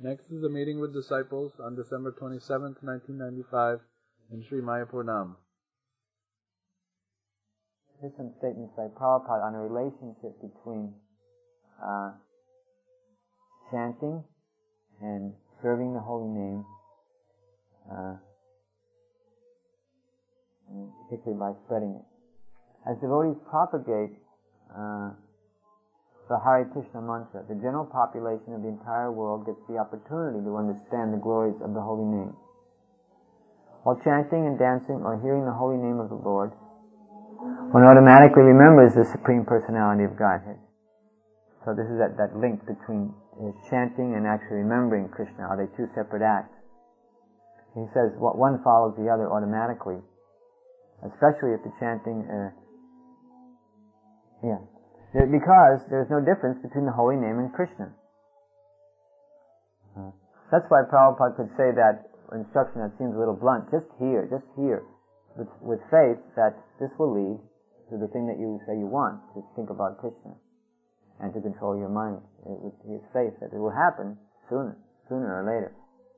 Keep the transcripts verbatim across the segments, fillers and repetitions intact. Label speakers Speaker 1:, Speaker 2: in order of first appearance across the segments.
Speaker 1: Next is a meeting with disciples on December twenty-seventh, nineteen ninety-five in Sri Mayapur Nam.
Speaker 2: Here's some statements by Prabhupada on a relationship between uh, chanting and serving the holy name, uh, and particularly by spreading it. As devotees propagate uh, the Hare Krishna mantra, the general population of the entire world gets the opportunity to understand the glories of the holy name. While chanting and dancing or hearing the holy name of the Lord, one automatically remembers the Supreme Personality of Godhead. So this is that, that link between uh, chanting and actually remembering Krishna. Are they two separate acts? He says what one follows the other automatically, especially if the chanting, uh, yeah, because there's no difference between the holy name and Krishna. Uh, that's why Prabhupada could say that instruction that seems a little blunt, just hear, just hear, with, with faith that this will lead to the thing that you say you want, to think about Krishna, and to control your mind. It, with his faith that it will happen sooner, sooner or later.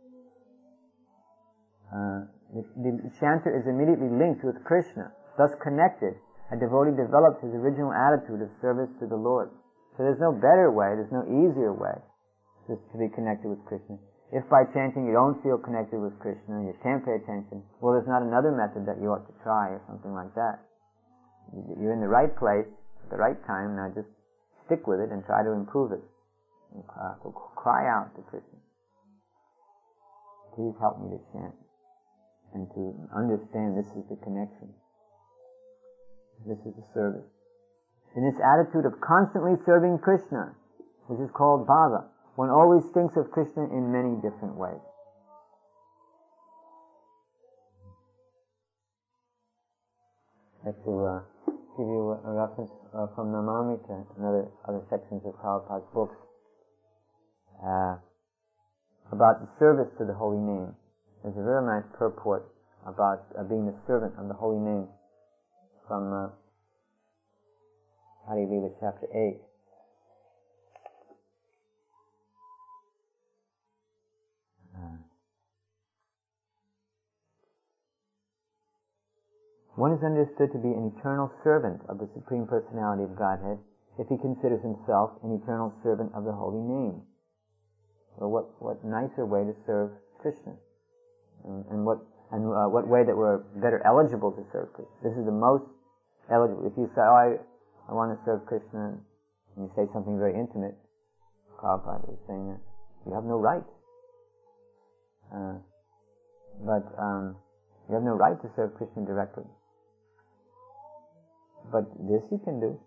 Speaker 2: Uh, the, the chanter is immediately linked with Krishna, thus connected. A devotee develops his original attitude of service to the Lord. So there's no better way, there's no easier way just to be connected with Krishna. If by chanting you don't feel connected with Krishna, you can't pay attention, well, there's not another method that you ought to try or something like that. You're in the right place at the right time, now just stick with it and try to improve it. And cry out to Krishna. Please help me to chant and to understand this is the connection. This is the service. In this attitude of constantly serving Krishna, which is called bhava, one always thinks of Krishna in many different ways. I have to uh, give you a, a reference uh, from Namamrita and other, other sections of Prabhupada's books uh, about the service to the holy name. There's a very nice purport about uh, being the servant of the holy name from uh, Adi Lila chapter eight. Uh, one is understood to be an eternal servant of the Supreme Personality of Godhead if he considers himself an eternal servant of the holy name. Well, what what nicer way to serve Krishna, and, and what and uh, what way that we're better eligible to serve Krishna. This is the most eligible. If you say, oh, I, I want to serve Krishna, and you say something very intimate, Prabhupada is saying that you have no right. Uh, but um, you have no right to serve Krishna directly. But this you can do.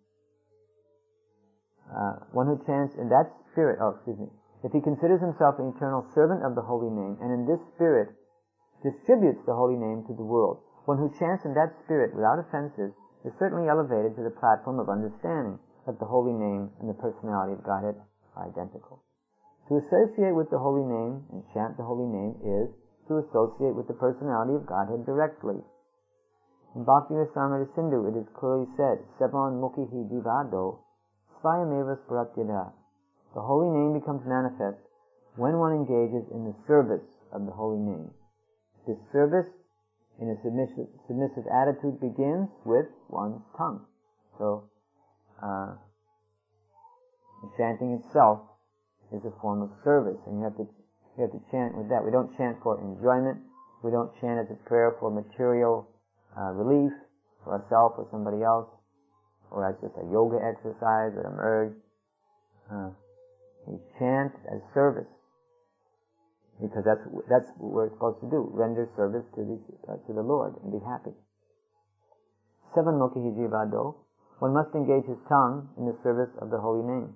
Speaker 2: Uh, one who chants in that spirit, oh, excuse me, if he considers himself an eternal servant of the holy name, and in this spirit distributes the holy name to the world, one who chants in that spirit without offenses is certainly elevated to the platform of understanding that the holy name and the personality of Godhead are identical. To associate with the holy name and chant the holy name is to associate with the personality of Godhead directly. In Bhakti Rasamrita Sindhu it is clearly said, Sevan Mukhihi Jivado Svayameva Sparatyada. The holy name becomes manifest when one engages in the service of the holy name. This service in a submissive, submissive attitude begins with one's tongue. So, uh, the chanting itself is a form of service, and you have to you have to chant with that. We don't chant for enjoyment. We don't chant as a prayer for material uh, relief for ourselves or somebody else, or as just a yoga exercise or a merge. Uh, we chant as service. Because that's that's what we're supposed to do: render service to the uh, to the Lord and be happy. Seven mukhihi jivado. One must engage his tongue in the service of the holy name.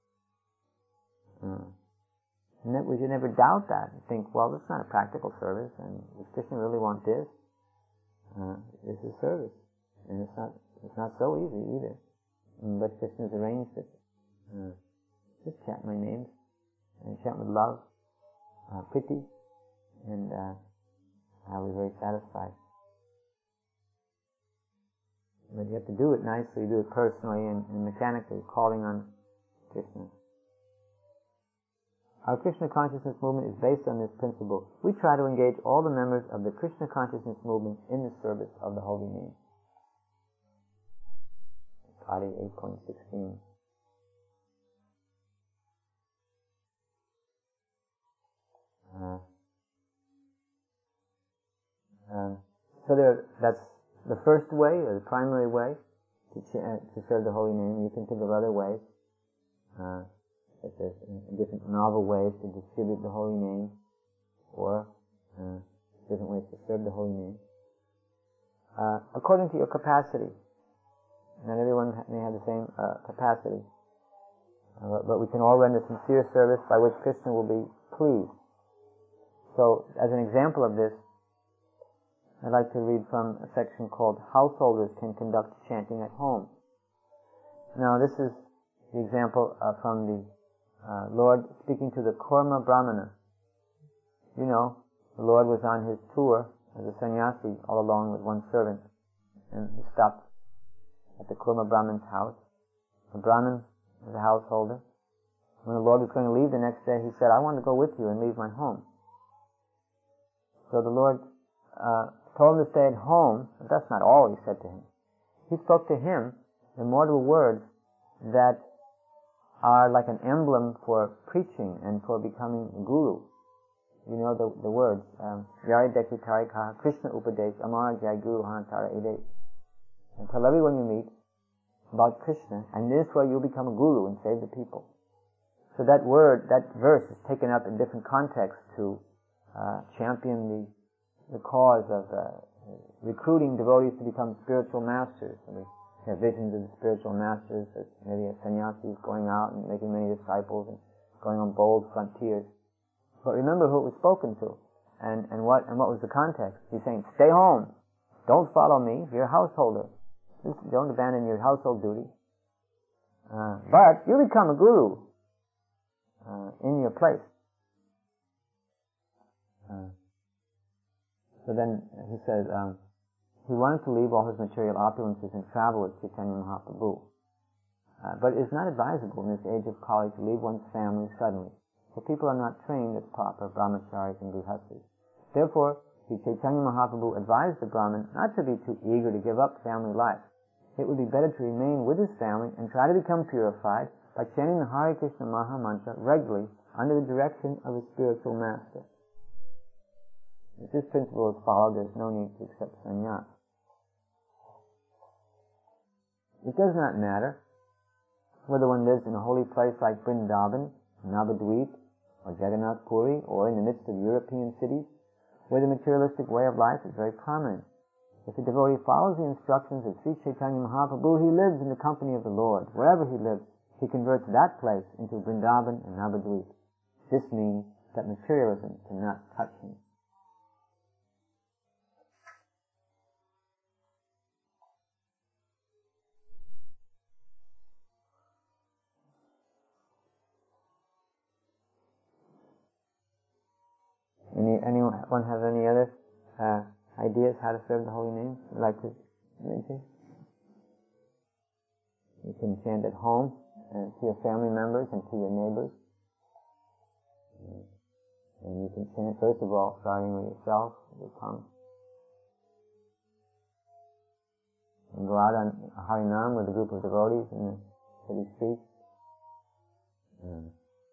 Speaker 2: Mm. And that we should never doubt that and think, well, this is not a practical service, and does Krishna really want this? Uh, this is service, and it's not it's not so easy either. Mm, but Krishna's arranged it. Uh, just chant my names and chant with love. Uh, pity, and uh, I'll be very satisfied. But you have to do it nicely, do it personally and, and mechanically, calling on Krishna. Our Krishna consciousness movement is based on this principle. We try to engage all the members of the Krishna consciousness movement in the service of the holy name. Pali eight point sixteen. Uh, um, so there, that's the first way, or the primary way, to, ch- uh, to serve the holy name. You can think of other ways. Uh, if there's uh, different novel ways to distribute the holy name, or uh, different ways to serve the holy name. Uh, according to your capacity. Not everyone may have the same uh, capacity. Uh, but we can all render sincere service by which Krishna will be pleased. So, as an example of this, I'd like to read from a section called Householders Can Conduct Chanting at Home. Now, this is the example uh, from the uh, Lord speaking to the Kurma Brahmana. You know, the Lord was on his tour as a sannyasi all along with one servant, and he stopped at the Kurma Brahman's house. The Brahman was a householder. When the Lord was going to leave the next day, he said, I want to go with you and leave my home. So the Lord uh, told him to stay at home, but that's not all he said to him. He spoke to him immortal words that are like an emblem for preaching and for becoming a guru. You know the, the words, Vyari Dekhi Tarika, Krishna Upadesh, Amara Jai Guru Hanatara Ede. And tell everyone you meet about Krishna, and this way you'll become a guru and save the people. So that word, that verse is taken up in different contexts to uh, champion the, the cause of uh, recruiting devotees to become spiritual masters. And we have visions of the spiritual masters, as maybe a sannyasi going out and making many disciples and going on bold frontiers. But remember who it was spoken to, and, and what and what was the context. He's saying, stay home. Don't follow me. You're a householder. Don't abandon your household duty. Uh, but you become a guru uh, in your place. Uh, so then he says, um, he wanted to leave all his material opulences and travel with Chaitanya Mahaprabhu. Uh, but it is not advisable in this age of Kali to leave one's family suddenly. For people are not trained as proper brahmacharis and grihasthas. Therefore, Sri Chaitanya Mahaprabhu advised the Brahmin not to be too eager to give up family life. It would be better to remain with his family and try to become purified by chanting the Hare Krishna Maha Mantra regularly under the direction of a spiritual master. If this principle is followed, there is no need to accept sannyas. It does not matter whether one lives in a holy place like Vrindavan, Navadvip, or Jagannath Puri, or in the midst of European cities, where the materialistic way of life is very prominent. If a devotee follows the instructions of Sri Chaitanya Mahaprabhu, he lives in the company of the Lord. Wherever he lives, he converts that place into Vrindavan and Navadvip. This means that materialism cannot touch him. Any, anyone have any other uh, ideas how to serve the holy name? You'd like to mention? You can chant at home uh, to your family members and to your neighbors. And you can chant, first of all, starting with yourself, with your tongue. And go out on Harinam with a group of devotees in the city streets. Mm.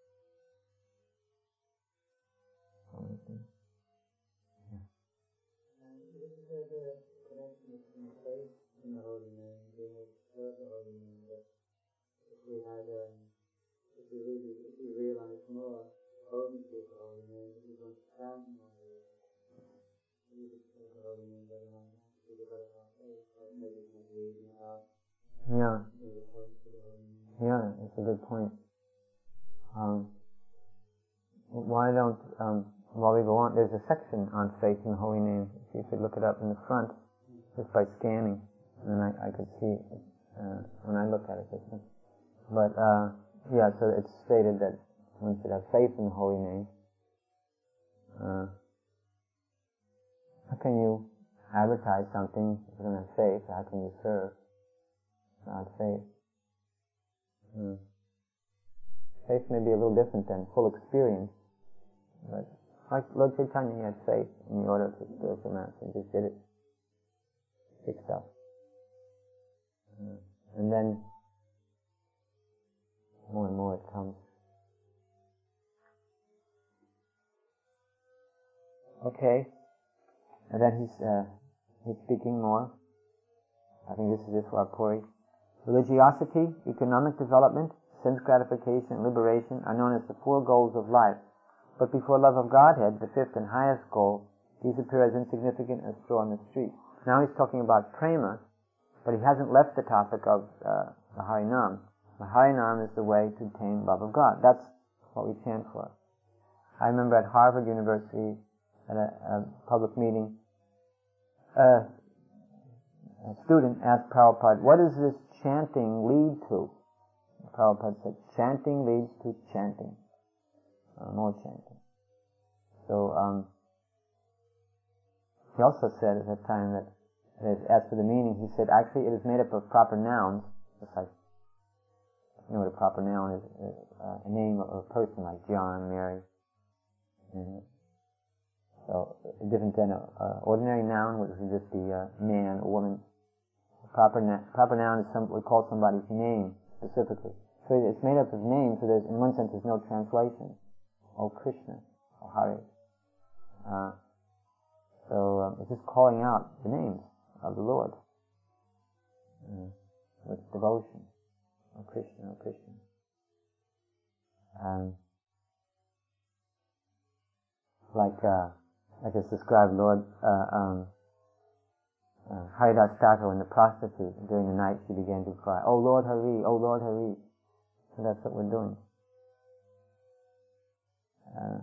Speaker 2: Yeah. Yeah, that's a good point. Um, why don't, um, while we go on, there's a section on faith in the holy name. If you could look it up in the front, just by scanning, and then I, I could see uh, when I look at it. Just, but uh, yeah, so it's stated that one should have faith in the holy name. Uh, how can you advertise something if you don't have faith? How can you serve without faith? Hmm. Faith may be a little different than full experience. But like Lord Chaitanya, he had faith in the order of his spiritual master and just did it. Fixed up. Uh, and then more and more it comes. Okay. And then he's uh, he's speaking more. I think this is it for our Puri. Religiosity, economic development, sense gratification, and liberation are known as the four goals of life. But before love of Godhead, the fifth and highest goal, these appear as insignificant as straw on the street. Now he's talking about prema, but he hasn't left the topic of uh, the Harinam. The Harinam is the way to attain love of God. That's what we chant for. I remember at Harvard University, at a, a public meeting, uh, a student asked Prabhupada, what does this chanting lead to? Prabhupada said, chanting leads to chanting. Uh, more chanting. So, um, he also said at that time that, as for the meaning, he said, actually it is made up of proper nouns, just like, you know what a proper noun is, uh, a name of a person like John, Mary. And so, different than an ordinary noun, which would just be a man, a woman. A proper, na- proper noun is some, we call somebody's name, specifically. So it's made up of names, so there's, in one sense, there's no translation. Oh Krishna, oh Hare. Uh, so um, it's just calling out the names of the Lord uh, with devotion. Oh Krishna, oh Krishna. Um, like, uh, like it's described, Lord, uh, um, uh, Haridas Thakur, when the prostitute, during the night, she began to cry, oh Lord Hari, oh Lord Hari. So that's what we're doing. Uh,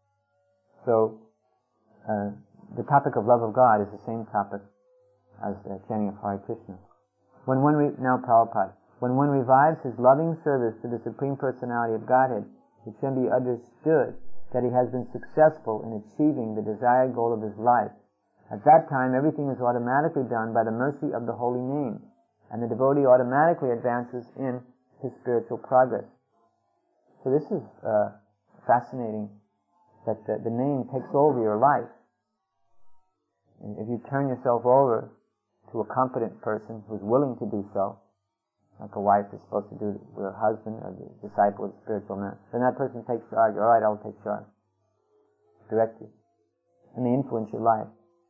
Speaker 2: so, uh, the topic of love of God is the same topic as the chanting of Hare Krishna. When one re- now Prabhupada, when one revives his loving service to the Supreme Personality of Godhead, it can be understood that he has been successful in achieving the desired goal of his life. At that time, everything is automatically done by the mercy of the holy name, and the devotee automatically advances in his spiritual progress. So this is uh, fascinating, that the, the name takes over your life. And if you turn yourself over to a competent person who's willing to do so, like a wife is supposed to do with her husband or the disciple of the spiritual man, then that person takes charge. All right, I'll take charge. Direct you. And they influence your life.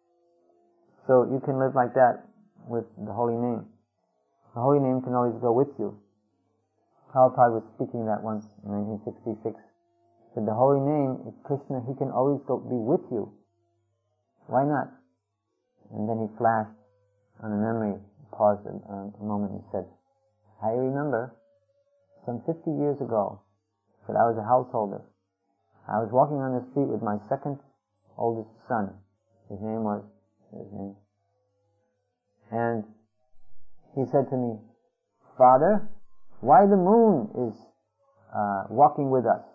Speaker 2: So you can live like that with the holy name. The holy name can always go with you. Prabhupada was speaking that once in nineteen sixty-six. Said the holy name is Krishna, he can always go, be with you. Why not? And then he flashed on a memory, paused a, a moment and said, I remember some fifty years ago that I was a householder. I was walking on the street with my second oldest son. His name was, his name. And he said to me, Father, why the moon is uh, walking with us?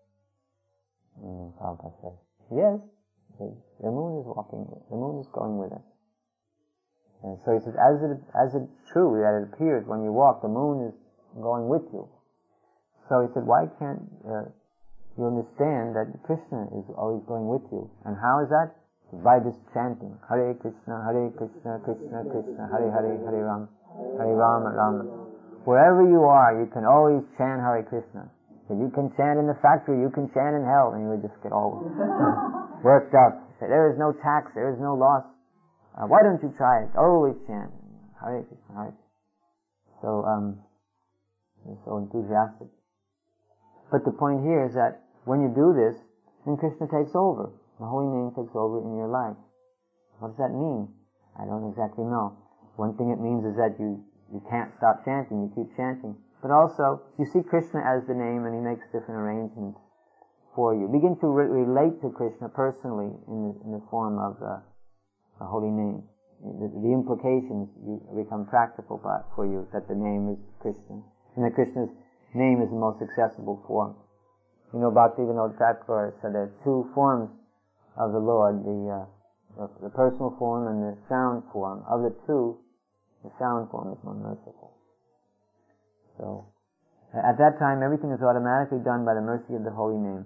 Speaker 2: And Prabhupada said, yes, the moon is walking, the moon is going with us. And so he says, as it, as it's true that it appears when you walk, the moon is going with you. So he said, why can't uh, you understand that Krishna is always going with you? And how is that? By this chanting, Hare Krishna, Hare Krishna, Krishna Krishna, Hare Hare, Hare Rama, Hare Rama, Rama. Wherever you are, you can always chant Hare Krishna. So you can chant in the factory, you can chant in hell, and you would just get all worked up. Say, there is no tax, there is no loss. Uh, why don't you try it? Always chant Hare Krishna, Hare Krishna. So, um, you're so enthusiastic. But the point here is that when you do this, then Krishna takes over. The holy name takes over in your life. What does that mean? I don't exactly know. One thing it means is that you, you can't stop chanting, you keep chanting. But also, you see Krishna as the name and he makes different arrangements for you. Begin to re- relate to Krishna personally in the, in the form of uh, a holy name. The, the implications you become practical by, for you, that the name is Krishna. And that Krishna's name is the most accessible form. You know, Bhaktivinoda Thakur said there are two forms of the Lord, the, uh, the, the personal form and the sound form. Of the two, the sound form is more merciful. So, At that time, everything is automatically done by the mercy of the holy name.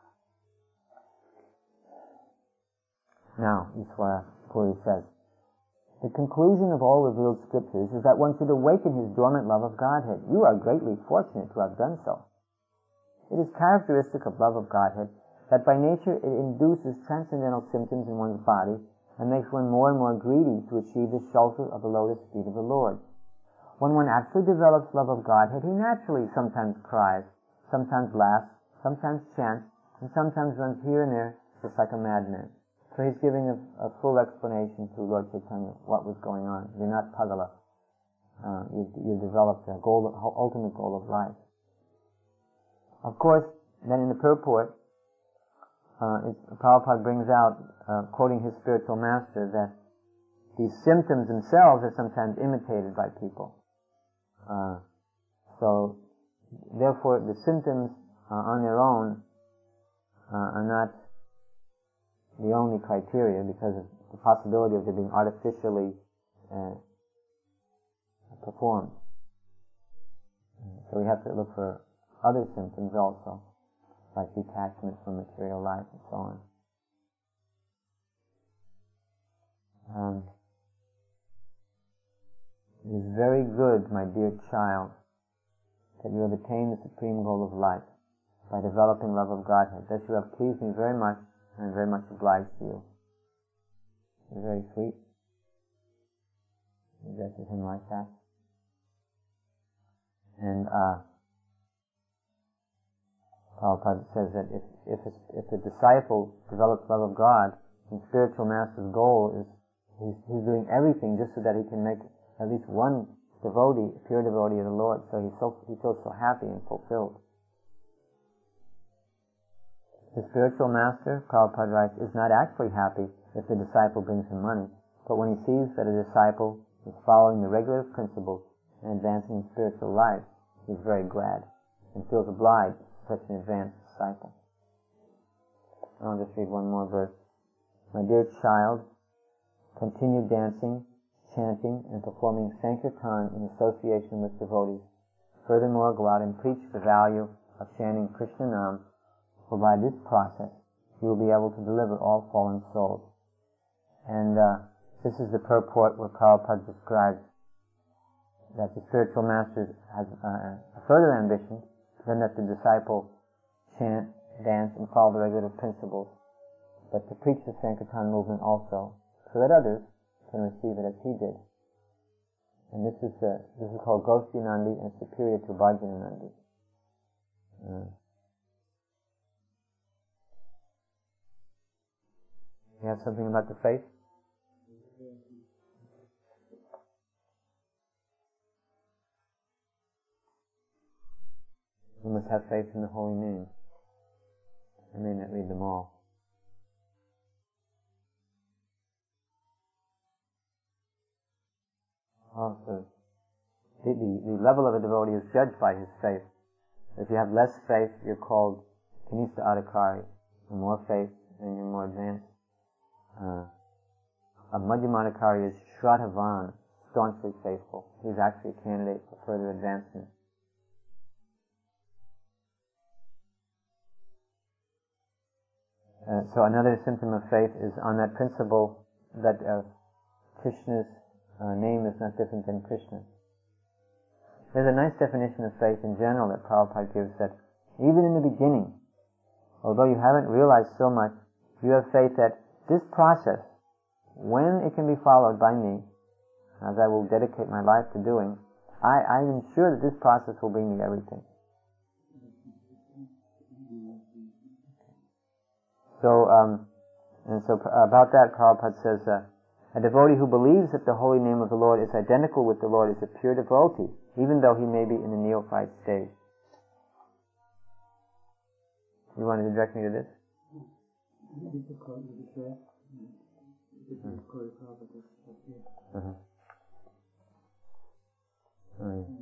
Speaker 2: Now, Ishvara Puri says, the conclusion of all revealed scriptures is that one should awaken his dormant love of Godhead. You are greatly fortunate to have done so. It is characteristic of love of Godhead that by nature it induces transcendental symptoms in one's body and makes one more and more greedy to achieve the shelter of the lotus feet of the Lord. When one actually develops love of Godhead, he naturally sometimes cries, sometimes laughs, sometimes chants, and sometimes runs here and there just like a madman. So he's giving a, a full explanation to Lord Chaitanya what was going on. You're not Pagala. Uh, you've, you've developed a goal, ultimate goal of life. Of course, then in the purport, uh, it, Prabhupada brings out, uh, quoting his spiritual master, that these symptoms themselves are sometimes imitated by people. Uh, so, therefore, the symptoms uh, on their own uh, are not the only criteria, because of the possibility of it being artificially uh, performed. So we have to look for other symptoms also, like detachment from material life and so on. Um, it is very good, my dear child, that you have attained the supreme goal of life by developing love of Godhead. Thus you have pleased me very much, and I'm very much obliged to you. You're very sweet. He addresses him like that. And uh, Prabhupada says that if if a, if a disciple develops love of God, the spiritual master's goal is he's, he's doing everything just so that he can make at least one devotee, a pure devotee of the Lord. So he's so he feels so happy and fulfilled. The spiritual master, Prabhupada writes, is not actually happy if the disciple brings him money, but when he sees that a disciple is following the regular principles and advancing in spiritual life, he is very glad and feels obliged to such an advanced disciple. I'll just read one more verse. My dear child, continue dancing, chanting, and performing Sankirtan in association with devotees. Furthermore, go out and preach the value of chanting Krishna Nam, for by this process you will be able to deliver all fallen souls. And uh, this is the purport where Prabhupada describes that the spiritual master has uh, a further ambition than that the disciple chant, dance, and follow the regular principles, but to preach the Sankirtan movement also, so that others can receive it as he did. And this is uh, this is called Gosti Nandi, and superior to Bhajana Nandi. Uh, You have something about the faith? You must have faith in the holy name. I may not read them all. Also, the, the, the level of a devotee is judged by his faith. If you have less faith, you're called Kanista Adhikari. With more faith, and you're more advanced. Uh, a Madhyamadhikari is Shraddhavan, staunchly faithful. He's actually a candidate for further advancement. Uh, so another symptom of faith is on that principle that uh, Krishna's uh, name is not different than Krishna. There's a nice definition of faith in general that Prabhupada gives, that even in the beginning, although you haven't realized so much, you have faith that this process, when it can be followed by me, as I will dedicate my life to doing, I, I am sure that this process will bring me everything. So, um, and so about that, Prabhupada says, uh, a devotee who believes that the holy name of the Lord is identical with the Lord is a pure devotee, even though he may be in the neophyte stage. You wanted to direct me to this? Mm. Uh-huh. Oh, yeah.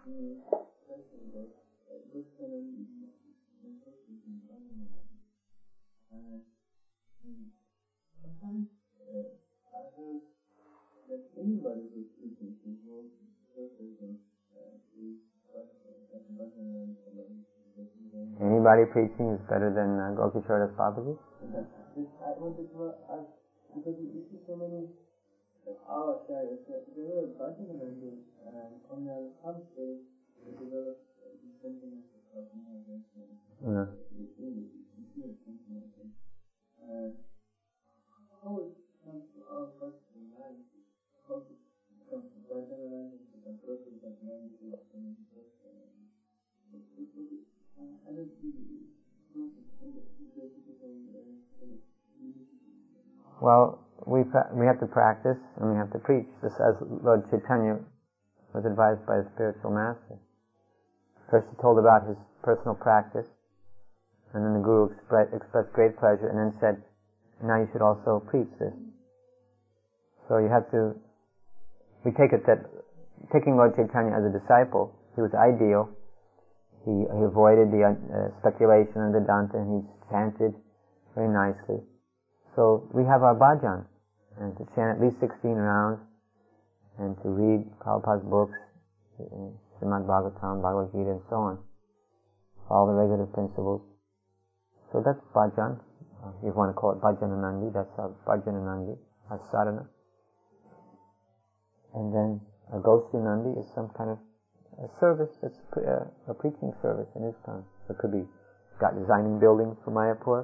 Speaker 2: Anybody preaching is better than uh, Gokishore Das Babaji? Yeah. Well, we pra- we have to practice and we have to preach. Just as Lord Chaitanya was advised by his spiritual master. First he told about his personal practice, and then the Guru expre- expressed great pleasure, and then said, now you should also preach this. So you have to, we take it that, taking Lord Chaitanya as a disciple, he was ideal. He, he avoided the uh, speculation and Vedanta, and he chanted very nicely. So we have our bhajan, and to chant at least sixteen rounds, and to read Prabhupada's books, Srimad Bhagavatam, Bhagavad Gita, and so on. All the regulative principles. So that's bhajan. Uh, if you want to call it bhajananandi, that's our bhajananandi, our sadhana. And then a gostinandi is some kind of a service, that's a, a preaching service in ISKCON. So it could be got designing buildings for Mayapur,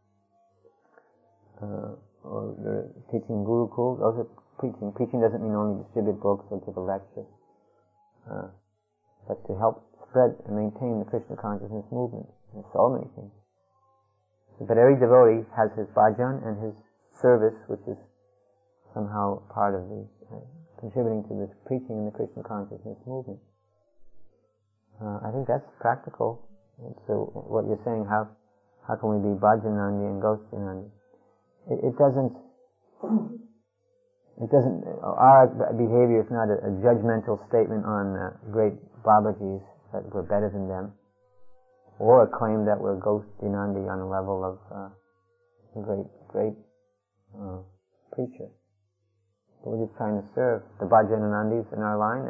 Speaker 2: uh, or they're teaching Gurukul. Those are preaching. Preaching doesn't mean only distribute books or give a lecture, uh, but to help spread and maintain the Krishna consciousness movement. There's so many things. But every devotee has his bhajan and his service, which is somehow part of the uh, contributing to this preaching in the Krishna consciousness movement. Uh, I think that's practical. So what you're saying, how how can we be bhajanandi and gostinandi? It, it doesn't. It doesn't. Our behavior is not a, a judgmental statement on uh, great Babajis that we're better than them, or a claim that we're gostinandi on the level of uh, a great great uh, preacher. But we're just trying to serve the bhajanandis in our line.